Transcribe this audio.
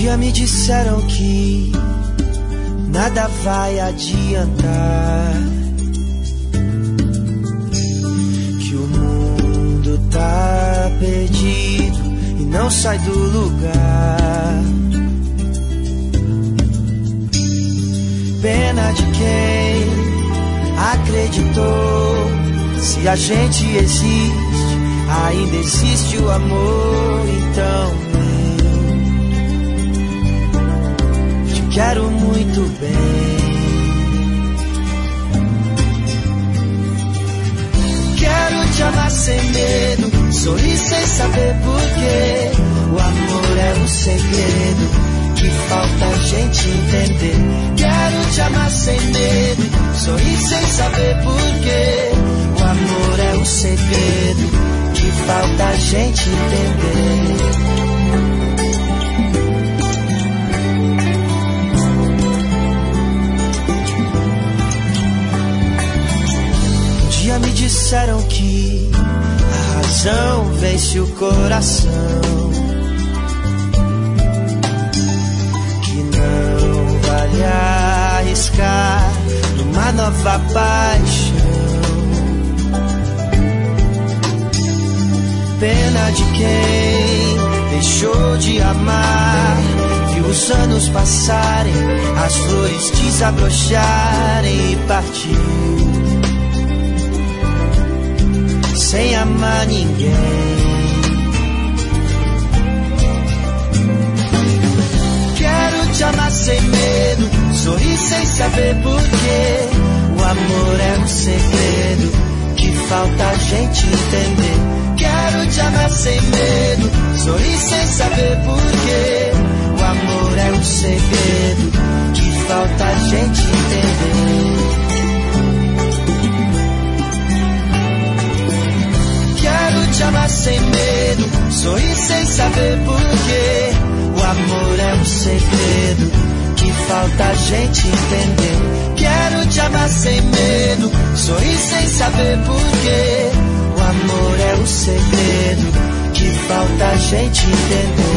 dia me disseram que nada vai adiantar, que o mundo tá perdido e não sai do lugar. Pena de quem acreditou. Se a gente existe, ainda existe o amor. Então eu te quero muito bem. Quero te amar sem medo, sorrir sem saber porquê. O amor é um segredo que falta a gente entender. Quero te amar sem medo, sorrir sem saber porquê. O amor é um segredo que falta a gente entender. Um dia me disseram que a razão vence o coração, vale arriscar numa nova paixão. Pena de quem deixou de amar, viu os anos passarem, as flores desabrocharem e partiu sem amar ninguém. Quero te amar sem medo, sorrir sem saber porquê. O amor é um segredo que falta a gente entender. Quero te amar sem medo, sorrir sem saber porquê. O amor é um segredo que falta a gente entender. Quero te amar sem medo, sorrir sem saber porquê. O amor é um segredo que falta a gente entender. Quero te amar sem medo, sorrir sem saber porquê. O amor é um segredo que falta a gente entender.